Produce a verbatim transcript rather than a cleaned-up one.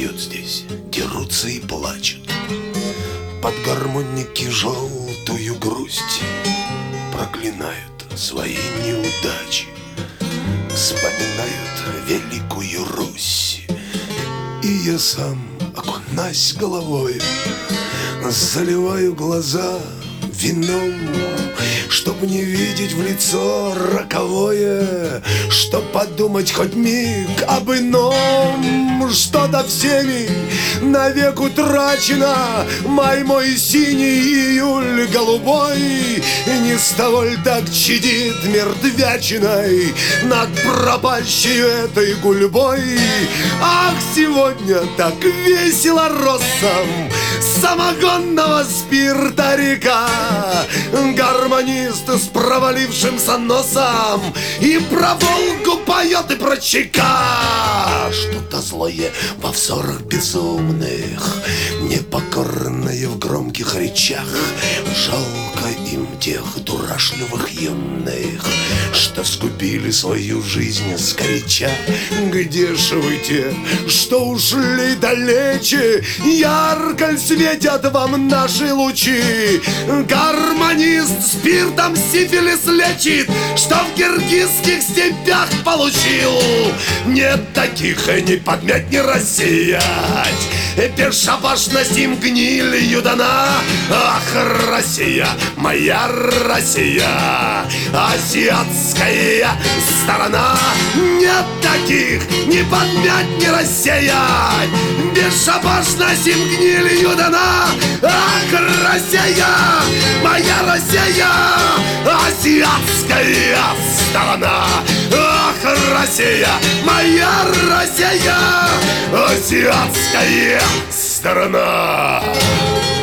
поют здесь, дерутся и плачут. Под гармоники желтую грусть проклинают свои неудачи, вспоминают великую Русь. И я сам, окунась головой, заливаю глаза вином, чтоб не видеть в лицо роковое, чтоб подумать хоть миг об ином, что до всеми навек утрачено. Май мой синий, июль голубой, не с того ль так чадит мертвячиной над пропащей этой гульбой. Ах, сегодня так весело россом самогонного спирта река, гармонист с провалившимся носом и про Волгу поет, и про ЧК. Что-то злое во взорах безумных, непокорные в громких речах. Жалко им тех дурашливых юных, что скупили свою жизнь сгоряча. Где ж вы те, что ушли далече? Ярко светят вам наши лучи. Гармонист спиртом сифилис лечит, что в киргизских степях получил. Нет таких ни подмять, ни рассеять, бесшабашность им гнилью дана. Ах, Россия, моя Россия, азиатская сторона. Нет таких ни подмять, ни рассеять, бесшабашность им гнилью дана. Ах, Россия, моя Россия, азиатская сторона. Ах, Россия, моя Россия, азиатская сторона.